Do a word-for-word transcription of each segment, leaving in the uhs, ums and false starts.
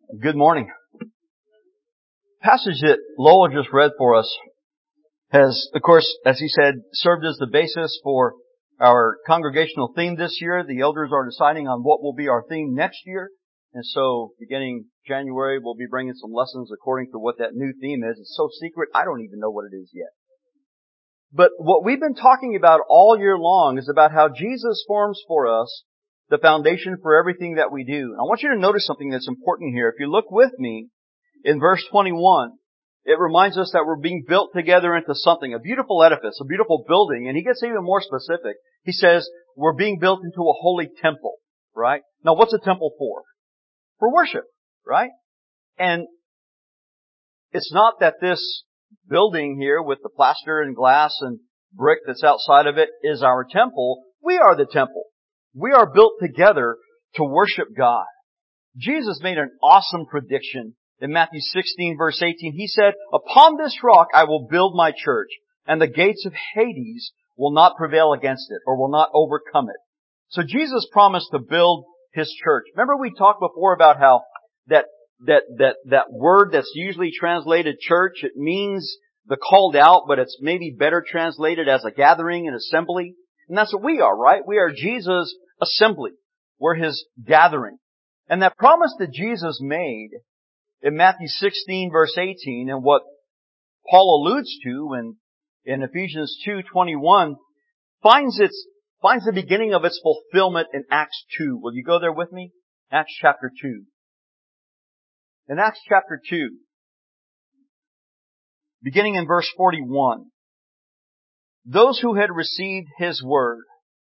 Good morning. The passage that Lowell just read for us has, of course, as he said, served as the basis for our congregational theme this year. The elders are deciding on what will be our theme next year. And so, beginning January, we'll be bringing some lessons according to what that new theme is. It's so secret, I don't even know what it is yet. But what we've been talking about all year long is about how Jesus forms for us the foundation for everything that we do. I want you to notice something that's important here. If you look with me in verse twenty-one, it reminds us that we're being built together into something, a beautiful edifice, a beautiful building, and he gets even more specific. He says, we're being built into a holy temple, right? Now what's a temple for? For worship, right? And it's not that this building here with the plaster and glass and brick that's outside of it is our temple. We are the temple. We are built together to worship God. Jesus made an awesome prediction in Matthew sixteen verse eighteen. He said, upon this rock I will build my church, and the gates of Hades will not prevail against it, or will not overcome it. So Jesus promised to build His church. Remember we talked before about how that, that, that, that word that's usually translated church, it means the called out, but it's maybe better translated as a gathering, an assembly. And that's what we are, right? We are Jesus' assembly. We're His gathering. And that promise that Jesus made in Matthew sixteen verse eighteen, and what Paul alludes to in, in Ephesians two twenty-one, finds its, finds the beginning of its fulfillment in Acts two. Will you go there with me? Acts chapter two. In Acts chapter two, beginning in verse forty-one, those who had received His word.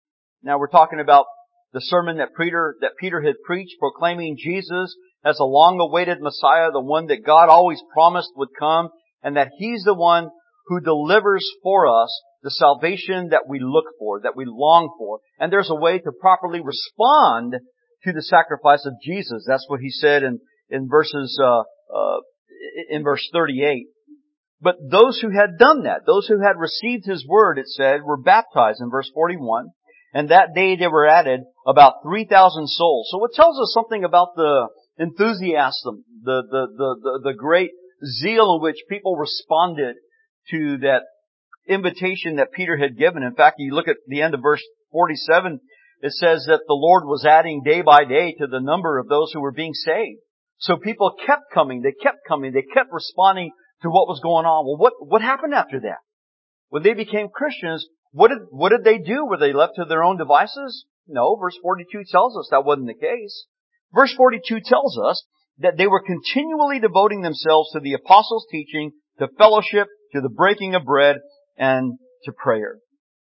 Now we're talking about the sermon that Peter, that Peter had preached, proclaiming Jesus as a long-awaited Messiah, the one that God always promised would come, and that He's the one who delivers for us the salvation that we look for, that we long for. And there's a way to properly respond to the sacrifice of Jesus. That's what he said in, in verses, uh, uh, in verse thirty-eight. But those who had done that, those who had received His word, it said, were baptized in verse forty-one. And that day there were added about three thousand souls. So it tells us something about the enthusiasm, the, the, the, the, the great zeal in which people responded to that invitation that Peter had given. In fact, you look at the end of verse forty-seven, it says that the Lord was adding day by day to the number of those who were being saved. So people kept coming, they kept coming, they kept responding to what was going on. Well, what, what happened after that? When they became Christians, what did, what did they do? Were they left to their own devices? No, verse forty-two tells us that wasn't the case. Verse forty-two tells us that they were continually devoting themselves to the apostles' teaching, to fellowship, to the breaking of bread, and to prayer.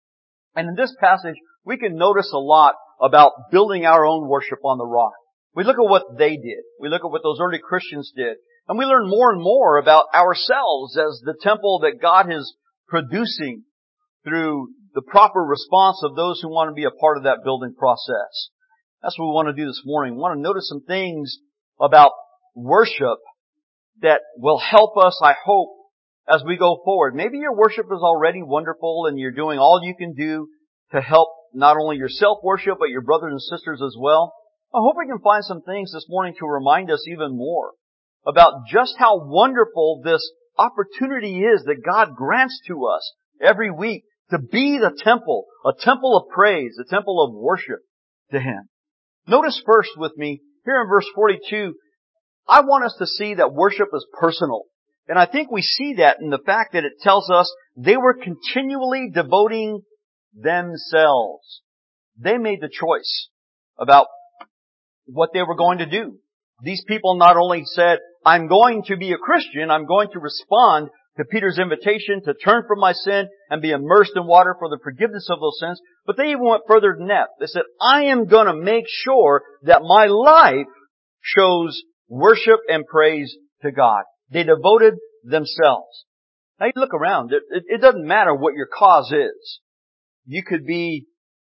And in this passage, we can notice a lot about building our own worship on the rock. We look at what they did. We look at what those early Christians did. And we learn more and more about ourselves as the temple that God is producing through the proper response of those who want to be a part of that building process. That's what we want to do this morning. We want to notice some things about worship that will help us, I hope, as we go forward. Maybe your worship is already wonderful and you're doing all you can do to help not only yourself worship, but your brothers and sisters as well. I hope we can find some things this morning to remind us even more about just how wonderful this opportunity is that God grants to us every week to be the temple, a temple of praise, a temple of worship to Him. Notice first with me, here in verse forty-two, I want us to see that worship is personal. And I think we see that in the fact that it tells us they were continually devoting themselves. They made the choice about what they were going to do. These people not only said, I'm going to be a Christian, I'm going to respond to Peter's invitation to turn from my sin and be immersed in water for the forgiveness of those sins, but they even went further than that. They said, I am going to make sure that my life shows worship and praise to God. They devoted themselves. Now you look around, it, it, it doesn't matter what your cause is. You could be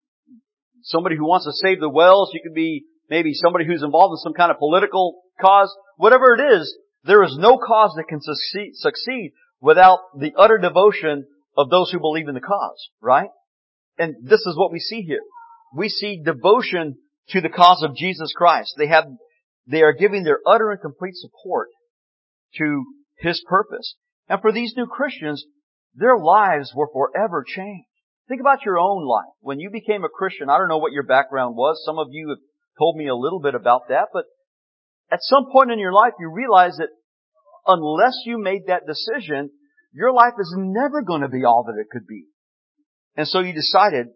somebody who wants to save the whales, you could be maybe somebody who's involved in some kind of political cause. Whatever it is, there is no cause that can succeed, succeed without the utter devotion of those who believe in the cause, right? And this is what we see here. We see devotion to the cause of Jesus Christ. They had they are giving their utter and complete support to His purpose. And for these new Christians, their lives were forever changed. Think about your own life. When you became a Christian, I don't know what your background was. Some of you have told me a little bit about that, but at some point in your life, you realize that unless you made that decision, your life is never going to be all that it could be. And so you decided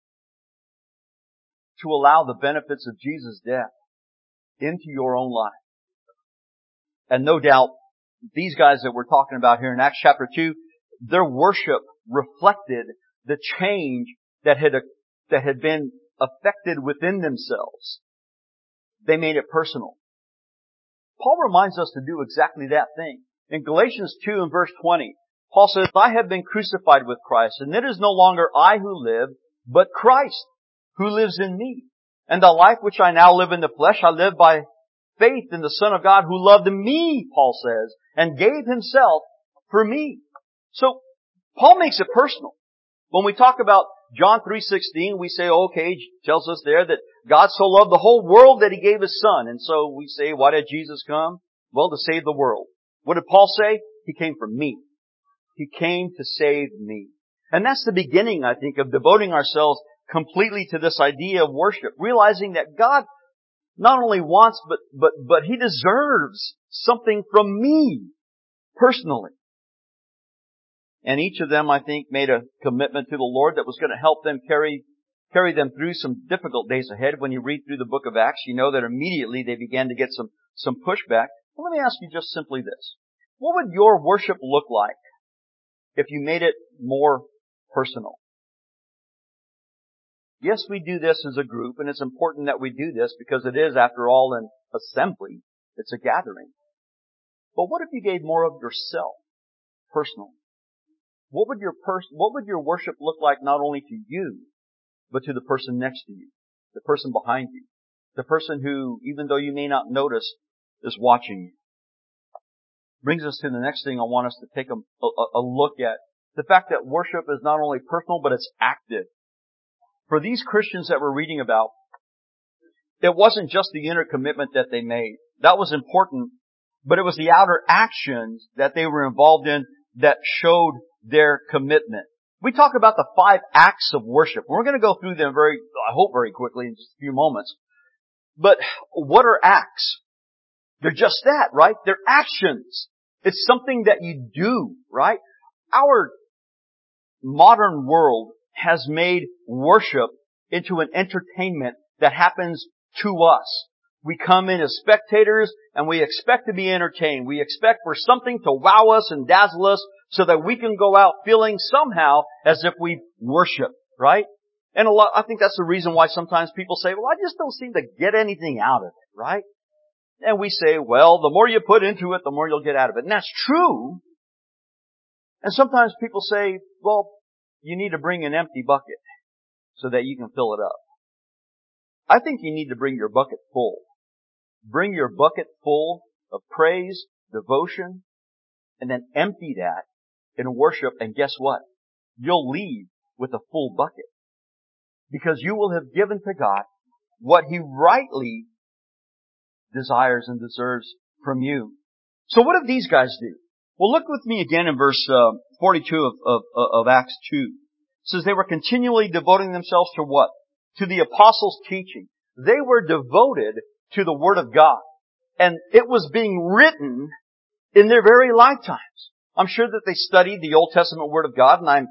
to allow the benefits of Jesus' death into your own life. And no doubt, these guys that we're talking about here in Acts chapter two, their worship reflected the change that had, that had been affected within themselves. They made it personal. Paul reminds us to do exactly that thing. In Galatians two and verse twenty, Paul says, I have been crucified with Christ, and it is no longer I who live, but Christ who lives in me. And the life which I now live in the flesh, I live by faith in the Son of God who loved me, Paul says, and gave Himself for me. So, Paul makes it personal. When we talk about John three sixteen, we say, okay, it tells us there that God so loved the whole world that He gave His Son. And so we say, why did Jesus come? Well, to save the world. What did Paul say? He came for me. He came to save me. And that's the beginning, I think, of devoting ourselves completely to this idea of worship, realizing that God not only wants, but, but, but He deserves something from me, personally. And each of them, I think, made a commitment to the Lord that was going to help them carry, carry them through some difficult days ahead. When you read through the book of Acts, you know that immediately they began to get some, some pushback. Well, let me ask you just simply this. What would your worship look like if you made it more personal? Yes, we do this as a group, and it's important that we do this because it is, after all, an assembly. It's a gathering. But what if you gave more of yourself personally? What would your pers- what would your worship look like not only to you, but to the person next to you, the person behind you, the person who, even though you may not notice, is watching you? Brings us to the next thing I want us to take a, a, a look at. The fact that worship is not only personal, but it's active. For these Christians that we're reading about, it wasn't just the inner commitment that they made. That was important, but it was the outer actions that they were involved in that showed their commitment. We talk about the five acts of worship. We're going to go through them very, I hope very quickly in just a few moments. But what are acts? They're just that, right? They're actions. It's something that you do, right? Our modern world has made worship into an entertainment that happens to us. We come in as spectators and we expect to be entertained. We expect for something to wow us and dazzle us so that we can go out feeling somehow as if we worship, right? And a lot, I think that's the reason why sometimes people say, well, I just don't seem to get anything out of it, right? And we say, well, the more you put into it, the more you'll get out of it. And that's true. And sometimes people say, well, you need to bring an empty bucket so that you can fill it up. I think you need to bring your bucket full. Bring your bucket full of praise, devotion, and then empty that in worship. And guess what? You'll leave with a full bucket. Because you will have given to God what He rightly desires and deserves from you. So what did these guys do? Well, look with me again in verse uh, forty-two of, of, of Acts two. It says they were continually devoting themselves to what? To the apostles' teaching. They were devoted to the Word of God. And it was being written in their very lifetimes. I'm sure that they studied the Old Testament Word of God, and I'm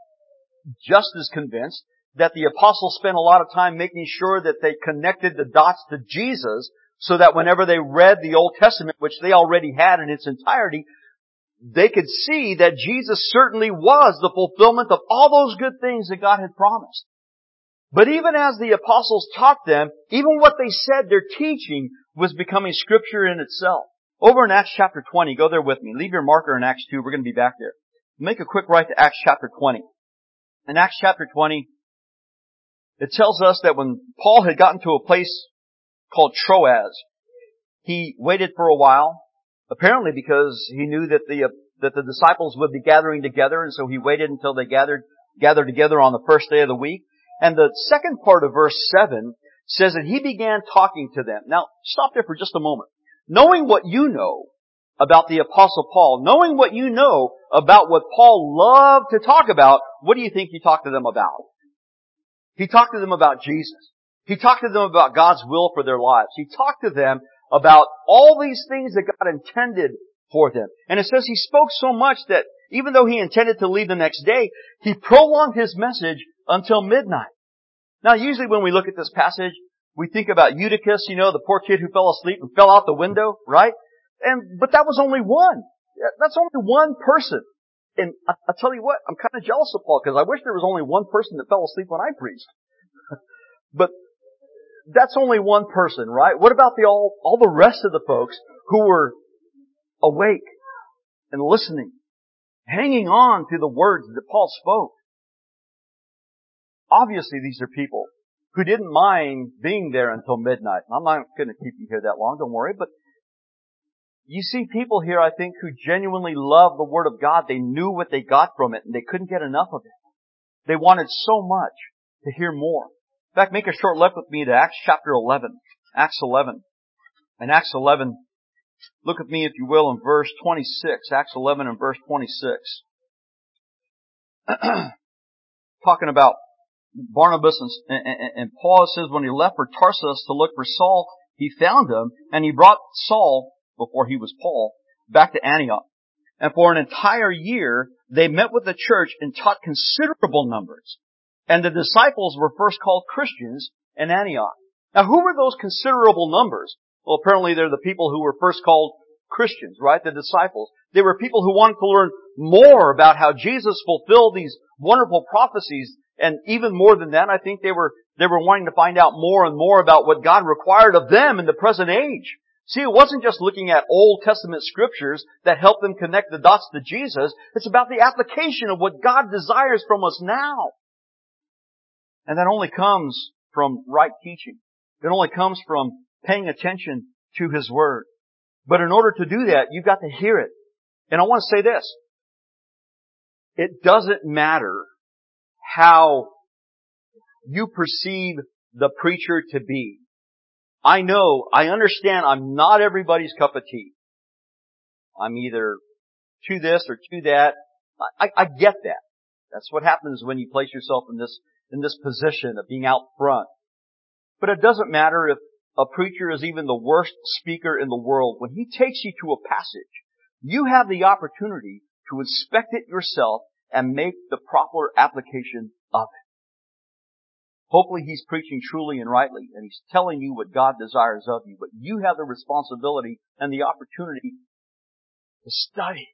just as convinced that the apostles spent a lot of time making sure that they connected the dots to Jesus so that whenever they read the Old Testament, which they already had in its entirety, they could see that Jesus certainly was the fulfillment of all those good things that God had promised. But even as the apostles taught them, even what they said, their teaching was becoming Scripture in itself. Over in Acts chapter twenty, go there with me. Leave your marker in Acts two. We're going to be back there. Make a quick right to Acts chapter twenty. In Acts chapter twenty, it tells us that when Paul had gotten to a place called Troas, he waited for a while, apparently because he knew that the, uh, that the disciples would be gathering together, and so he waited until they gathered, gathered together on the first day of the week. And the second part of verse seven says that he began talking to them. Now, stop there for just a moment. Knowing what you know about the Apostle Paul, knowing what you know about what Paul loved to talk about, what do you think he talked to them about? He talked to them about Jesus. He talked to them about God's will for their lives. He talked to them about all these things that God intended for them. And it says he spoke so much that even though he intended to leave the next day, he prolonged his message until midnight. Now, usually when we look at this passage, we think about Eutychus, you know, the poor kid who fell asleep and fell out the window, right? And, but that was only one. That's only one person. And I, I tell you what, I'm kind of jealous of Paul because I wish there was only one person that fell asleep when I preached. But that's only one person, right? What about the all, all the rest of the folks who were awake and listening, hanging on to the words that Paul spoke? Obviously, these are people who didn't mind being there until midnight. I'm not going to keep you here that long, don't worry, but you see people here, I think, who genuinely love the Word of God. They knew what they got from it and they couldn't get enough of it. They wanted so much to hear more. In fact, make a short left with me to Acts chapter eleven. Acts eleven. And Acts eleven, look at me if you will in verse twenty-six. Acts eleven and verse twenty-six. Talking about Barnabas and, and, and Paul, says when he left for Tarsus to look for Saul, he found him and he brought Saul, before he was Paul, back to Antioch. And for an entire year, they met with the church and taught considerable numbers. And the disciples were first called Christians in Antioch. Now, who were those considerable numbers? Well, apparently they're the people who were first called Christians, right? The disciples. They were people who wanted to learn more about how Jesus fulfilled these wonderful prophecies. And even more than that, I think they were, they were wanting to find out more and more about what God required of them in the present age. See, it wasn't just looking at Old Testament scriptures that helped them connect the dots to Jesus. It's about the application of what God desires from us now. And that only comes from right teaching. It only comes from paying attention to His Word. But in order to do that, you've got to hear it. And I want to say this. It doesn't matter how you perceive the preacher to be. I know, I understand I'm not everybody's cup of tea. I'm either to this or to that. I, I get that. That's what happens when you place yourself in this, in this position of being out front. But it doesn't matter if a preacher is even the worst speaker in the world. When he takes you to a passage, you have the opportunity to inspect it yourself and make the proper application of it. Hopefully he's preaching truly and rightly, and he's telling you what God desires of you. But you have the responsibility and the opportunity to study.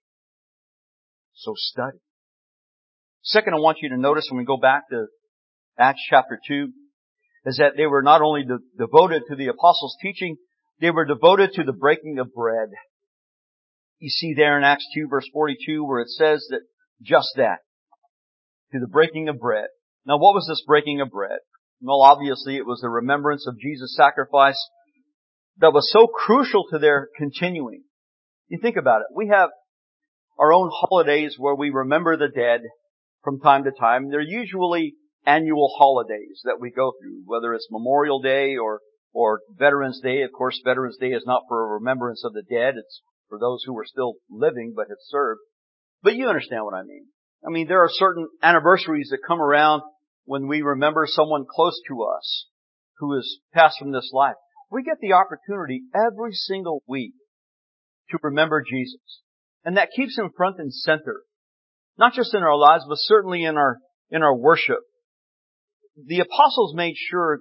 So study. Second, I want you to notice when we go back to Acts chapter two, is that they were not only de- devoted to the apostles' teaching, they were devoted to the breaking of bread. You see there in Acts two verse forty-two where it says that just that, to the breaking of bread. Now what was this breaking of bread? Well, obviously it was the remembrance of Jesus' sacrifice that was so crucial to their continuing. You think about it. We have our own holidays where we remember the dead from time to time. They're usually annual holidays that we go through, whether it's Memorial Day or, or Veterans Day. Of course, Veterans Day is not for a remembrance of the dead. It's for those who are still living but have served. But you understand what I mean. I mean, there are certain anniversaries that come around when we remember someone close to us who has passed from this life. We get the opportunity every single week to remember Jesus. And that keeps Him front and center. Not just in our lives, but certainly in our, in our worship. The apostles made sure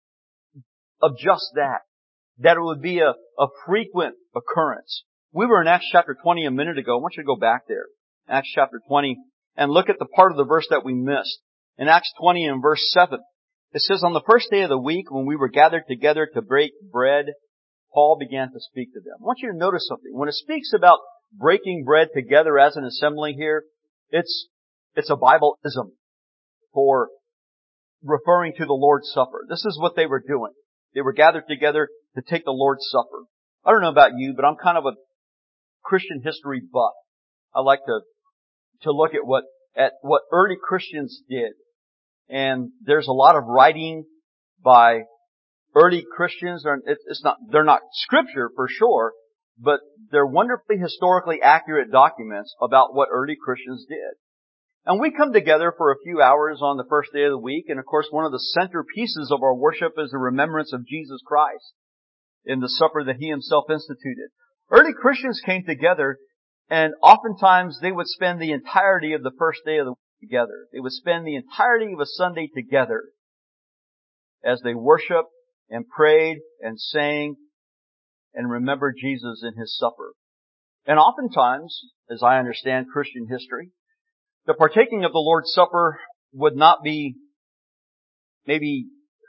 of just that. That it would be a, a frequent occurrence. We were in Acts chapter twenty a minute ago. I want you to go back there. Acts chapter twenty. And look at the part of the verse that we missed. In Acts twenty and verse seven. It says, on the first day of the week, when we were gathered together to break bread, Paul began to speak to them. I want you to notice something. When it speaks about breaking bread together as an assembly here, it's, it's a Bible-ism for referring to the Lord's Supper. This is what they were doing. They were gathered together to take the Lord's Supper. I don't know about you, but I'm kind of a Christian history buff. I like to, to look at what, at what early Christians did. And there's a lot of writing by early Christians are, it's not, they're not scripture for sure, but they're wonderfully historically accurate documents about what early Christians did. And we come together for a few hours on the first day of the week, and of course one of the centerpieces of our worship is the remembrance of Jesus Christ in the supper that He Himself instituted. Early Christians came together, and oftentimes they would spend the entirety of the first day of the week together. They would spend the entirety of a Sunday together as they worshiped and prayed and sang and remembered Jesus in His supper. And oftentimes, as I understand Christian history, the partaking of the Lord's Supper would not be maybe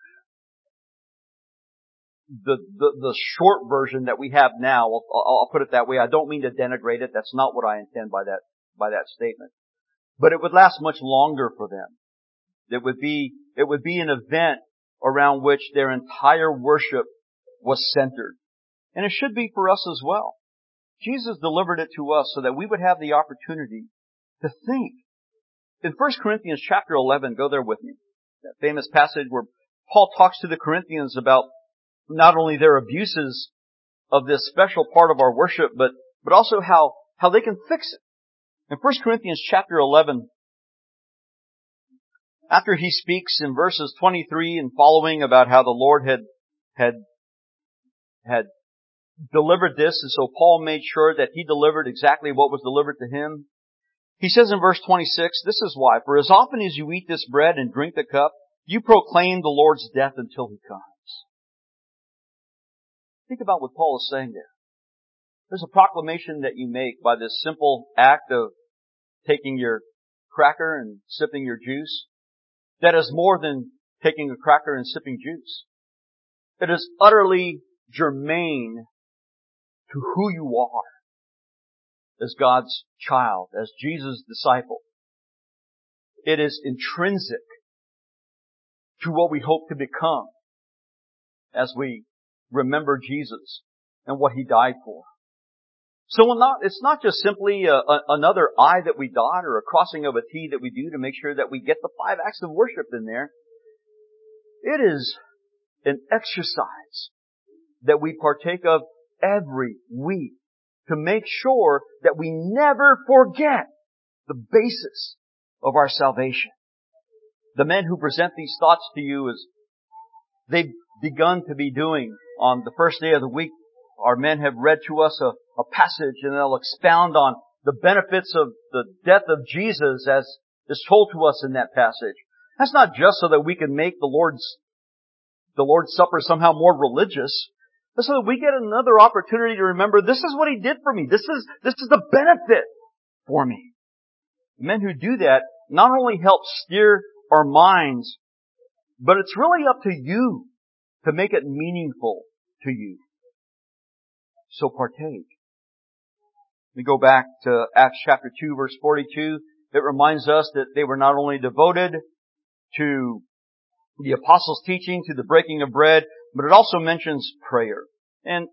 the, the, the short version that we have now. I'll, I'll put it that way. I don't mean to denigrate it. That's not what I intend by that, by that statement. But it would last much longer for them. It would be, it would be an event around which their entire worship was centered. And it should be for us as well. Jesus delivered it to us so that we would have the opportunity to think. In First Corinthians chapter eleven, go there with me. That famous passage where Paul talks to the Corinthians about not only their abuses of this special part of our worship, but, but also how, how they can fix it. In First Corinthians chapter eleven, after he speaks in verses twenty-three and following about how the Lord had, had, had delivered this, and so Paul made sure that he delivered exactly what was delivered to him. He says in verse twenty-six, this is why, for as often as you eat this bread and drink the cup, you proclaim the Lord's death until He comes. Think about what Paul is saying there. There's a proclamation that you make by this simple act of taking your cracker and sipping your juice that is more than taking a cracker and sipping juice. It is utterly germane to who you are as God's child, as Jesus' disciple. It is intrinsic to what we hope to become as we remember Jesus and what He died for. So not, it's not just simply a, a, another I that we dot or a crossing of a T that we do to make sure that we get the five acts of worship in there. It is an exercise that we partake of every week to make sure that we never forget the basis of our salvation. The men who present these thoughts to you, as they've begun to be doing on the first day of the week, our men have read to us a, a passage, and they'll expound on the benefits of the death of Jesus as is told to us in that passage. That's not just so that we can make the Lord's the Lord's Supper somehow more religious, but so that we get another opportunity to remember this is what He did for me. This is this is the benefit for me. Men who do that not only help steer our minds, but it's really up to you to make it meaningful to you. So partake. We go back to Acts chapter two, verse forty-two. It reminds us that they were not only devoted to the apostles' teaching, to the breaking of bread, but it also mentions prayer. And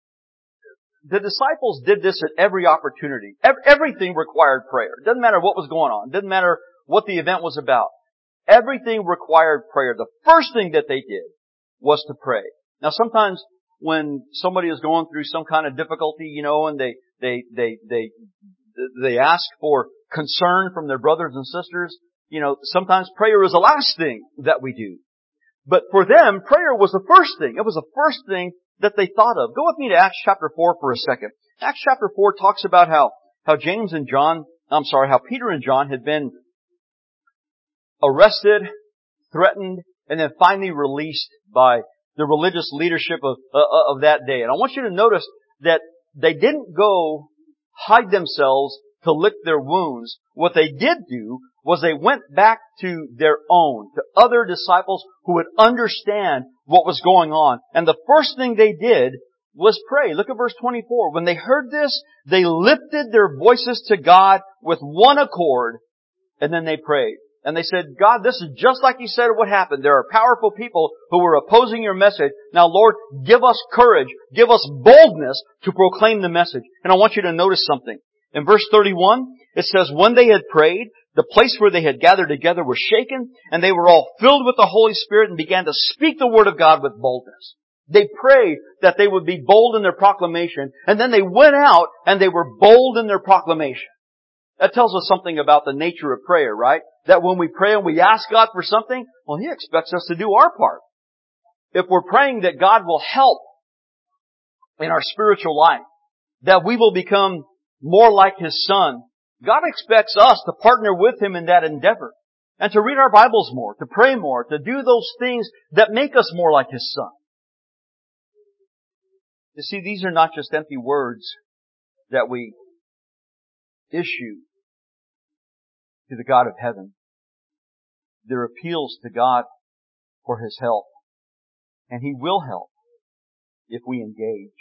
the disciples did this at every opportunity. Everything required prayer. It doesn't matter what was going on. It doesn't matter what the event was about. Everything required prayer. The first thing that they did was to pray. Now sometimes when somebody is going through some kind of difficulty, you know, and they, they, they, they, they ask for concern from their brothers and sisters, you know, sometimes prayer is the last thing that we do. But for them, prayer was the first thing. It was the first thing that they thought of. Go with me to Acts chapter four for a second. Acts chapter four talks about how, how James and John, I'm sorry, how Peter and John had been arrested, threatened, and then finally released by the religious leadership of, uh, of that day. And I want you to notice that they didn't go hide themselves to lick their wounds. What they did do was they went back to their own, to other disciples who would understand what was going on. And the first thing they did was pray. Look at verse twenty-four. When they heard this, they lifted their voices to God with one accord, and then they prayed. And they said, God, this is just like You said what happened. There are powerful people who are opposing Your message. Now, Lord, give us courage, give us boldness to proclaim the message. And I want you to notice something. In verse thirty-one, it says, when they had prayed, The place where they had gathered together was shaken, and they were all filled with the Holy Spirit and began to speak the word of God with boldness. They prayed that they would be bold in their proclamation, and then they went out and they were bold in their proclamation. That tells us something about the nature of prayer, right? That when we pray and we ask God for something, well, He expects us to do our part. If we're praying that God will help in our spiritual life, that we will become more like His Son, God expects us to partner with Him in that endeavor and to read our Bibles more, to pray more, to do those things that make us more like His Son. You see, these are not just empty words that we issue to the God of heaven. They're appeals to God for His help. And He will help if we engage.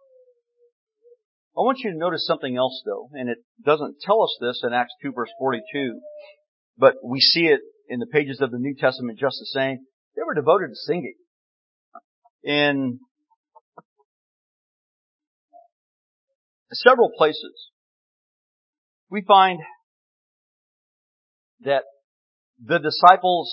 I want you to notice something else though, and it doesn't tell us this in Acts two verse forty-two, but we see it in the pages of the New Testament just the same. They were devoted to singing. In several places, we find that the disciples,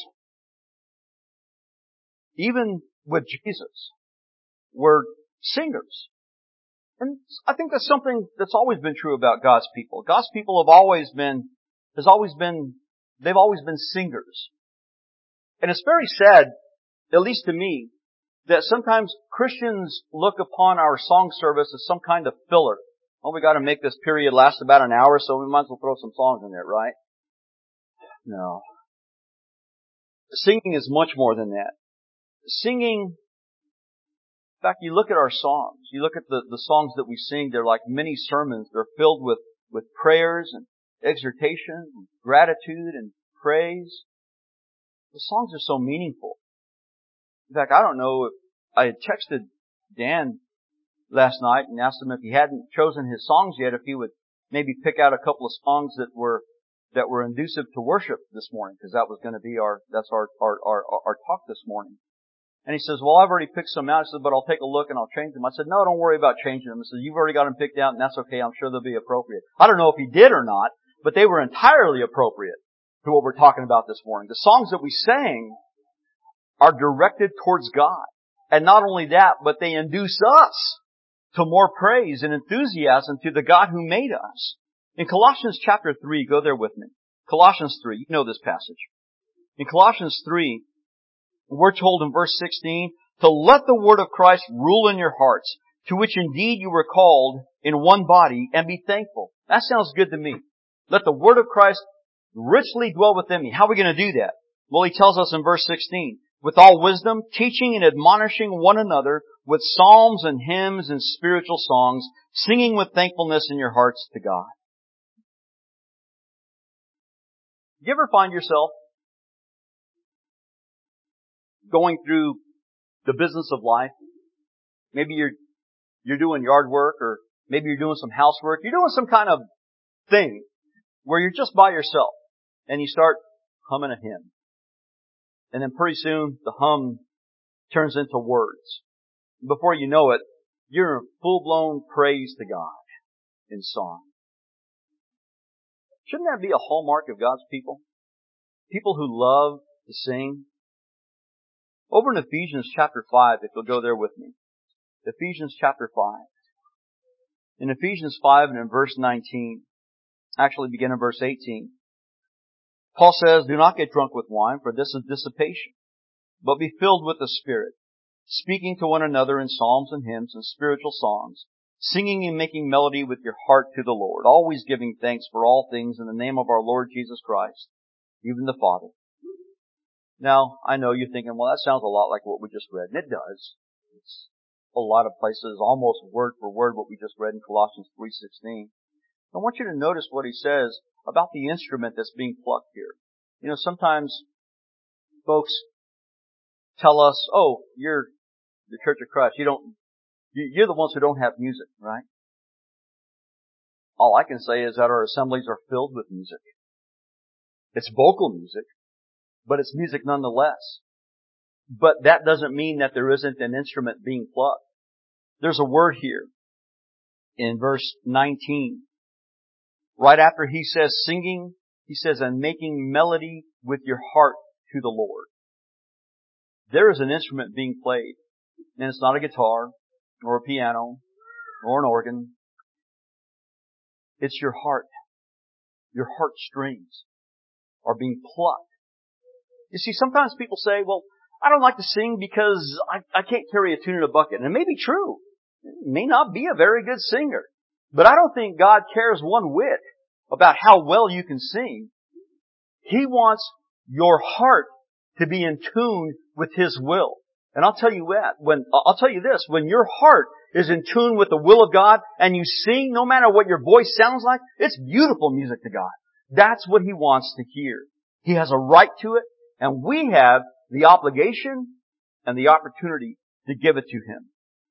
even with Jesus, were singers. And I think that's something that's always been true about God's people. God's people have always been, has always been, they've always been singers. And it's very sad, at least to me, that sometimes Christians look upon our song service as some kind of filler. Oh, we gotta make this period last about an hour, so we might as well throw some songs in there, right? No. Singing is much more than that. Singing, in fact, you look at our songs. You look at the, the songs that we sing, they're like mini sermons. They're filled with, with prayers and exhortation and gratitude and praise. The songs are so meaningful. In fact, I don't know if I had texted Dan last night and asked him if he hadn't chosen his songs yet, if he would maybe pick out a couple of songs that were that were inducive to worship this morning, because that was going to be our that's our our our, our talk this morning. And he says, well, I've already picked some out. He said, but I'll take a look and I'll change them. I said, no, don't worry about changing them. He said, you've already got them picked out and that's okay. I'm sure they'll be appropriate. I don't know if he did or not, but they were entirely appropriate to what we're talking about this morning. The songs that we sang are directed towards God. And not only that, but they induce us to more praise and enthusiasm to the God who made us. In Colossians chapter three, go there with me. Colossians three, you know this passage. In Colossians three, we're told in verse sixteen, to let the word of Christ rule in your hearts, to which indeed you were called in one body, and be thankful. That sounds good to me. Let the word of Christ richly dwell within me. How are we going to do that? Well, he tells us in verse sixteen, with all wisdom, teaching and admonishing one another with psalms and hymns and spiritual songs, singing with thankfulness in your hearts to God. Do you ever find yourself going through the business of life? Maybe you're you're doing yard work, or maybe you're doing some housework. You're doing some kind of thing where you're just by yourself, and you start humming a hymn. And then pretty soon the hum turns into words. Before you know it, you're in full-blown praise to God in song. Shouldn't that be a hallmark of God's people? People who love to sing. Over in Ephesians chapter five, if you'll go there with me. Ephesians chapter five. In Ephesians five and in verse nineteen, actually begin in verse eighteen, Paul says, do not get drunk with wine, for this is dissipation, but be filled with the Spirit, speaking to one another in psalms and hymns and spiritual songs, singing and making melody with your heart to the Lord, always giving thanks for all things in the name of our Lord Jesus Christ, even the Father. Now, I know you're thinking, well, that sounds a lot like what we just read, and it does. It's a lot of places, almost word for word what we just read in Colossians three sixteen. I want you to notice what he says about the instrument that's being plucked here. You know, sometimes folks tell us, oh, you're the Church of Christ. You don't, you're the ones who don't have music, right? All I can say is that our assemblies are filled with music. It's vocal music, but it's music nonetheless. But that doesn't mean that there isn't an instrument being plucked. There's a word here in verse nineteen. Right after he says singing He says, and making melody with your heart to the Lord. There is an instrument being played, and it's not a guitar, or a piano, or an organ. It's your heart. Your heartstrings are being plucked. You see, sometimes people say, well, I don't like to sing because I, I can't carry a tune in a bucket. And it may be true. You may not be a very good singer. But I don't think God cares one whit about how well you can sing. He wants your heart to be in tune with His will. And I'll tell you what, when, I'll tell you this, when your heart is in tune with the will of God and you sing, no matter what your voice sounds like, it's beautiful music to God. That's what He wants to hear. He has a right to it, and we have the obligation and the opportunity to give it to Him.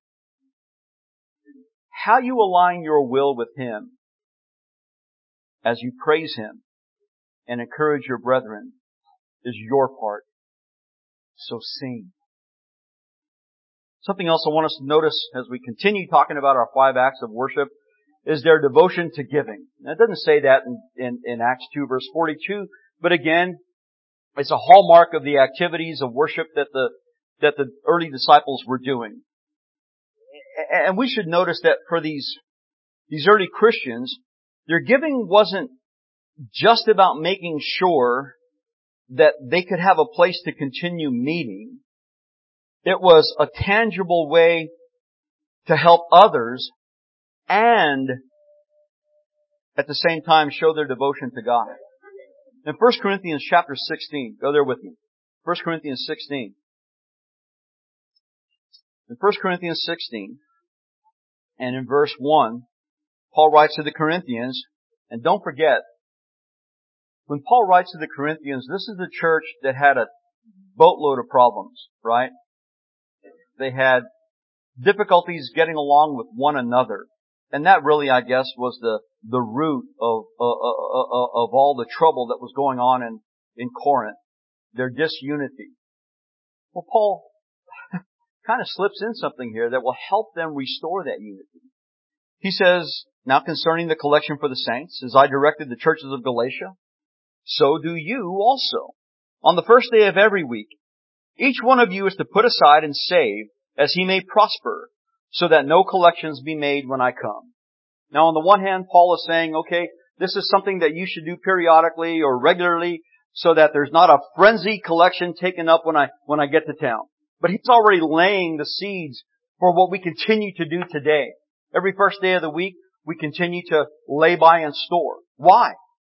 How you align your will with Him as you praise Him and encourage your brethren is your part. So sing. Something else I want us to notice as we continue talking about our five acts of worship is their devotion to giving. Now, it doesn't say that in, in, in Acts two verse forty-two, but again, it's a hallmark of the activities of worship that the, that the early disciples were doing. And we should notice that for these, these early Christians, their giving wasn't just about making sure that they could have a place to continue meeting. It was a tangible way to help others and at the same time show their devotion to God. In First Corinthians chapter sixteen, go there with me. First Corinthians sixteen. In First Corinthians sixteen, and in verse one, Paul writes to the Corinthians, and don't forget, when Paul writes to the Corinthians, this is the church that had a boatload of problems, right? They had difficulties getting along with one another. And that really, I guess, was the, the root of, uh, uh, of all the trouble that was going on in, in Corinth. Their disunity. Well, Paul kind of slips in something here that will help them restore that unity. He says, now concerning the collection for the saints, as I directed the churches of Galatia, so do you also. On the first day of every week, each one of you is to put aside and save as he may prosper, so that no collections be made when I come. Now on the one hand, Paul is saying, okay, this is something that you should do periodically or regularly so that there's not a frenzied collection taken up when I, when I get to town. But he's already laying the seeds for what we continue to do today. Every first day of the week, we continue to lay by and store. Why?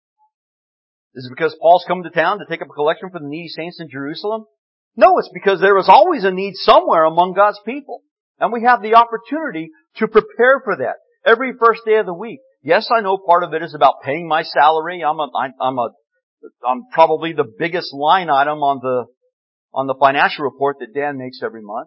Is it because Paul's coming to town to take up a collection for the needy saints in Jerusalem? No, it's because there is always a need somewhere among God's people. And we have the opportunity to prepare for that every first day of the week. Yes, I know part of it is about paying my salary. I'm a, I'm a, I'm probably the biggest line item on the, on the financial report that Dan makes every month.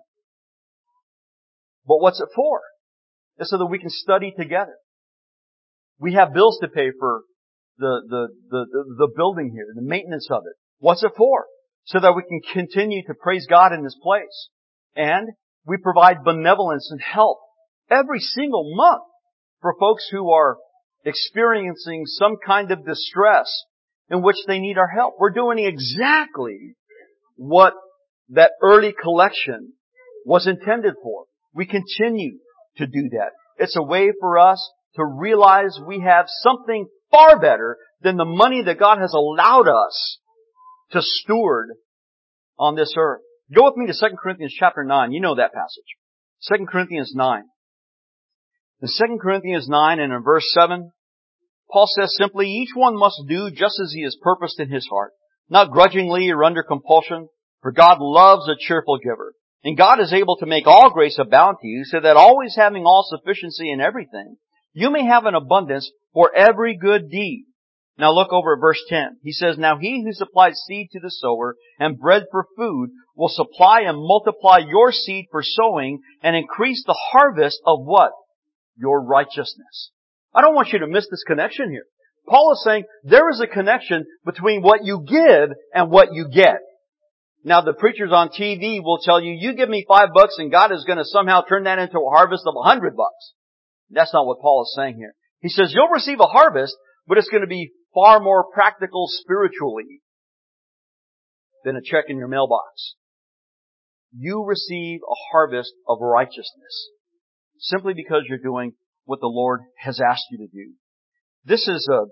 But what's it for? It's so that we can study together. We have bills to pay for the, the, the, the, the building here, the maintenance of it. What's it for? So that we can continue to praise God in this place. And we provide benevolence and help every single month for folks who are experiencing some kind of distress in which they need our help. We're doing exactly what that early collection was intended for. We continue to do that. It's a way for us to realize we have something far better than the money that God has allowed us to steward on this earth. Go with me to Second Corinthians chapter nine. You know that passage. Second Corinthians nine. In Second Corinthians nine and in verse seven, Paul says simply, each one must do just as he has purposed in his heart, not grudgingly or under compulsion, for God loves a cheerful giver. And God is able to make all grace abound to you, so that always having all sufficiency in everything, you may have an abundance for every good deed. Now look over at verse ten. He says, now he who supplies seed to the sower and bread for food will supply and multiply your seed for sowing and increase the harvest of what? Your righteousness. I don't want you to miss this connection here. Paul is saying there is a connection between what you give and what you get. Now the preachers on T V will tell you, you give me five bucks and God is going to somehow turn that into a harvest of a hundred bucks. That's not what Paul is saying here. He says you'll receive a harvest, but it's going to be far more practical spiritually than a check in your mailbox. You receive a harvest of righteousness simply because you're doing what the Lord has asked you to do. This is a,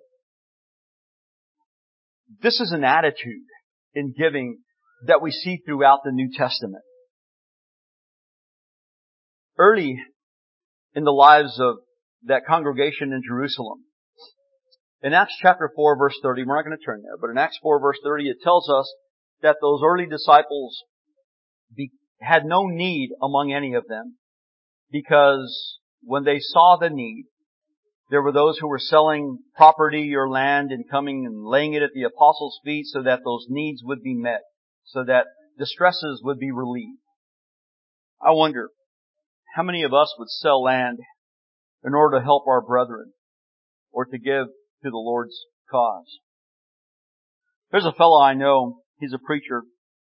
this is an attitude in giving that we see throughout the New Testament. Early in the lives of that congregation in Jerusalem, in Acts chapter four verse thirty, we're not going to turn there, but in Acts four verse thirty it tells us that those early disciples be, had no need among any of them, because when they saw the need, there were those who were selling property or land and coming and laying it at the apostles' feet so that those needs would be met, so that distresses would be relieved. I wonder how many of us would sell land in order to help our brethren or to give to the Lord's cause. There's a fellow I know, he's a preacher,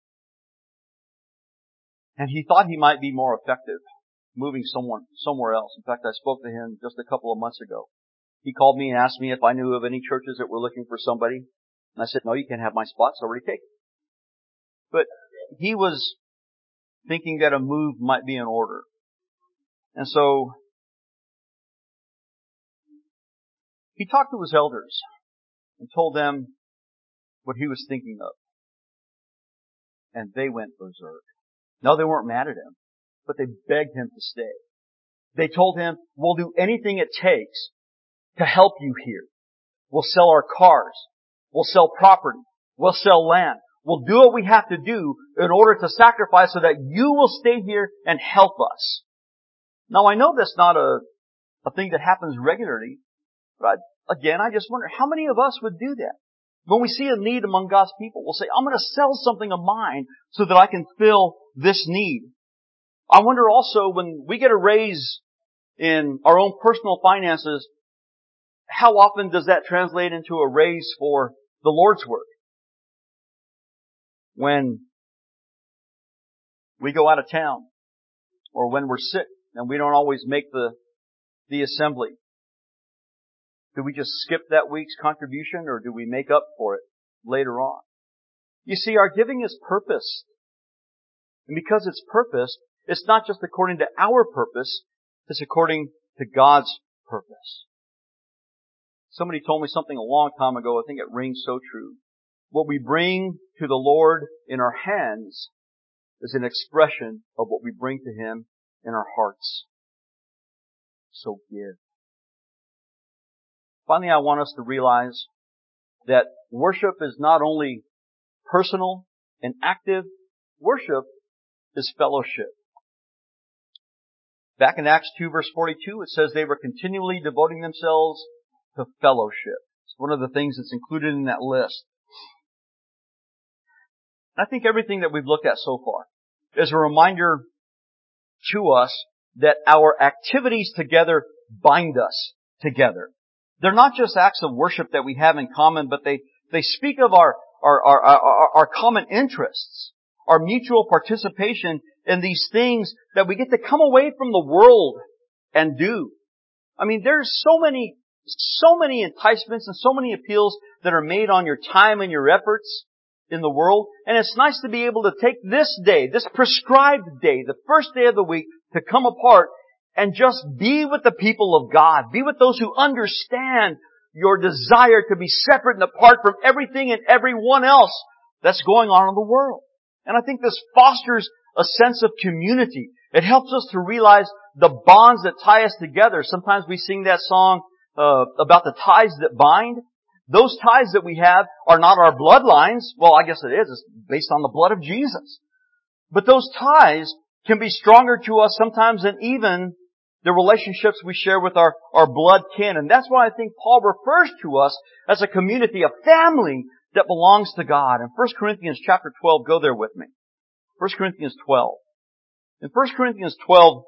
and he thought he might be more effective moving someone somewhere else. In fact, I spoke to him just a couple of months ago. He called me and asked me if I knew of any churches that were looking for somebody. And I said, no, you can't have my spot, it's already taken. But he was thinking that a move might be in order. And so he talked to his elders and told them what he was thinking of. And they went berserk. No, they weren't mad at him, but they begged him to stay. They told him, we'll do anything it takes to help you here. We'll sell our cars. We'll sell property. We'll sell land. We'll do what we have to do in order to sacrifice so that you will stay here and help us. Now, I know that's not a, a thing that happens regularly, but I, again, I just wonder how many of us would do that? When we see a need among God's people, we'll say, I'm going to sell something of mine so that I can fill this need. I wonder also when we get a raise in our own personal finances, how often does that translate into a raise for the Lord's work? When we go out of town, or when we're sick and we don't always make the, the assembly, do we just skip that week's contribution, or do we make up for it later on? You see, our giving is purposed. And because it's purposed, it's not just according to our purpose, it's according to God's purpose. Somebody told me something a long time ago, I think it rings so true. What we bring to the Lord in our hands is an expression of what we bring to Him in our hearts. So give. Finally, I want us to realize that worship is not only personal and active, worship is fellowship. Back in Acts two verse forty-two, it says they were continually devoting themselves to fellowship. It's one of the things that's included in that list. I think everything that we've looked at so far is a reminder to us that our activities together bind us together. They're not just acts of worship that we have in common, but they, they speak of our, our, our, our, our common interests, our mutual participation in these things that we get to come away from the world and do. I mean, there's so many, so many enticements and so many appeals that are made on your time and your efforts in the world. And it's nice to be able to take this day, this prescribed day, the first day of the week, to come apart and just be with the people of God. Be with those who understand your desire to be separate and apart from everything and everyone else that's going on in the world. And I think this fosters a sense of community. It helps us to realize the bonds that tie us together. Sometimes we sing that song uh, about the ties that bind. Those ties that we have are not our bloodlines. Well, I guess it is. It's based on the blood of Jesus. But those ties can be stronger to us sometimes than even the relationships we share with our, our blood kin. And that's why I think Paul refers to us as a community, a family that belongs to God. In First Corinthians chapter twelve, go there with me. First Corinthians twelve. In First Corinthians twelve,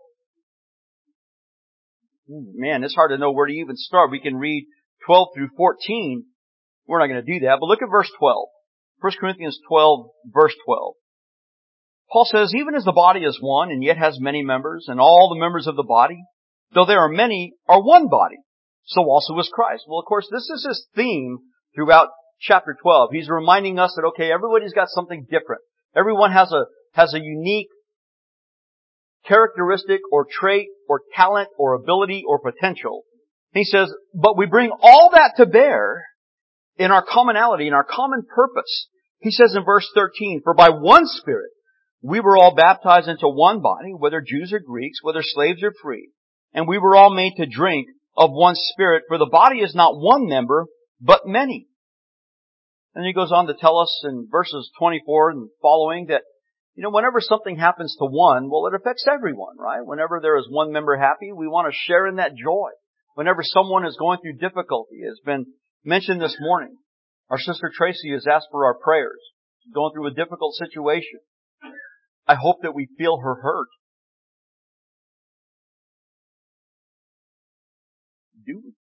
man, it's hard to know where to even start. We can read twelve through fourteen. We're not going to do that, but look at verse twelve. First Corinthians twelve, verse twelve. Paul says, even as the body is one and yet has many members, and all the members of the body, though there are many, are one body, so also is Christ. Well, of course, this is his theme throughout chapter twelve. He's reminding us that, okay, everybody's got something different. Everyone has a, has a unique characteristic or trait or talent or ability or potential. He says, but we bring all that to bear in our commonality, in our common purpose. He says in verse thirteen, for by one Spirit we were all baptized into one body, whether Jews or Greeks, whether slaves or free, and we were all made to drink of one Spirit, for the body is not one member, but many. And he goes on to tell us in verses twenty-four and following that, you know, whenever something happens to one, well, it affects everyone, right? Whenever there is one member happy, we want to share in that joy. Whenever someone is going through difficulty, as has been mentioned this morning, our sister Tracy has asked for our prayers. She's going through a difficult situation. I hope that we feel her hurt. Do we?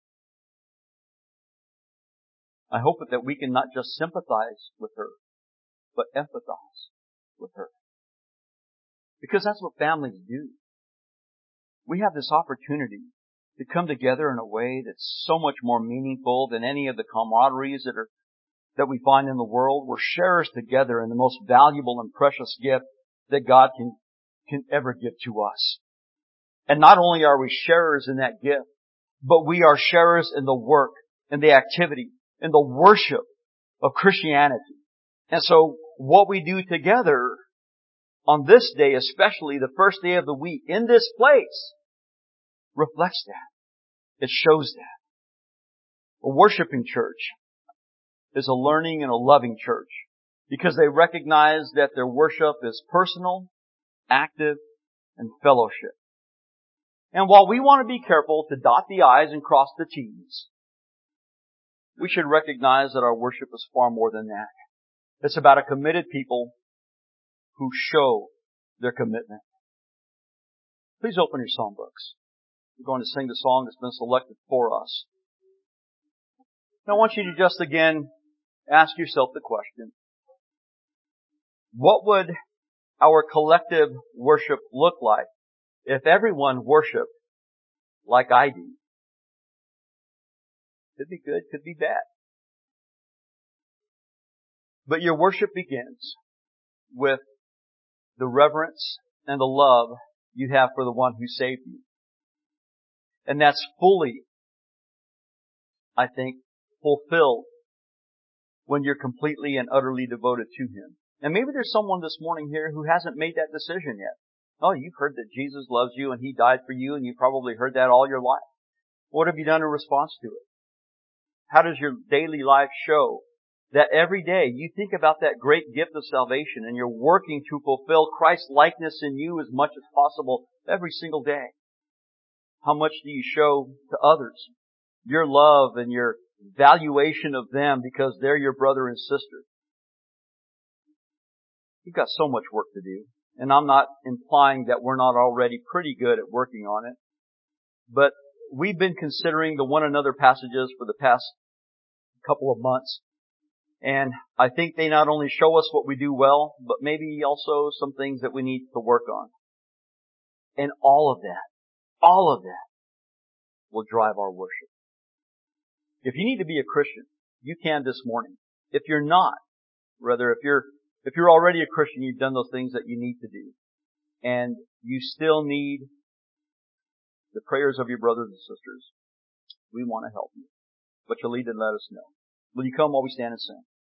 I hope that we can not just sympathize with her, but empathize with her. Because that's what families do. We have this opportunity to come together in a way that's so much more meaningful than any of the camaraderies that are that we find in the world. We're sharers together in the most valuable and precious gift that God can, can ever give to us. And not only are we sharers in that gift, but we are sharers in the work, in the activity, in the worship of Christianity. And so what we do together on this day, especially the first day of the week, in this place, reflects that. It shows that. A worshiping church is a learning and a loving church because they recognize that their worship is personal, active, and fellowship. And while we want to be careful to dot the I's and cross the T's, we should recognize that our worship is far more than that. It's about a committed people who show their commitment. Please open your songbooks. We're going to sing the song that's been selected for us. Now I want you to just again ask yourself the question, what would our collective worship look like if everyone worshiped like I do? Could be good, could be bad. But your worship begins with the reverence and the love you have for the one who saved you. And that's fully, I think, fulfilled when you're completely and utterly devoted to Him. And maybe there's someone this morning here who hasn't made that decision yet. Oh, you've heard that Jesus loves you and He died for you, and you've probably heard that all your life. What have you done in response to it? How does your daily life show that every day you think about that great gift of salvation and you're working to fulfill Christ's likeness in you as much as possible every single day? How much do you show to others your love and your valuation of them because they're your brother and sister? You've got so much work to do. And I'm not implying that we're not already pretty good at working on it. But we've been considering the one another passages for the past couple of months. And I think they not only show us what we do well, but maybe also some things that we need to work on. And all of that, all of that will drive our worship. If you need to be a Christian, you can this morning. If you're not, rather, if you're, if you're already a Christian, you've done those things that you need to do. And you still need the prayers of your brothers and sisters. We want to help you. But you'll need to let us know. Will you come while we stand and sing?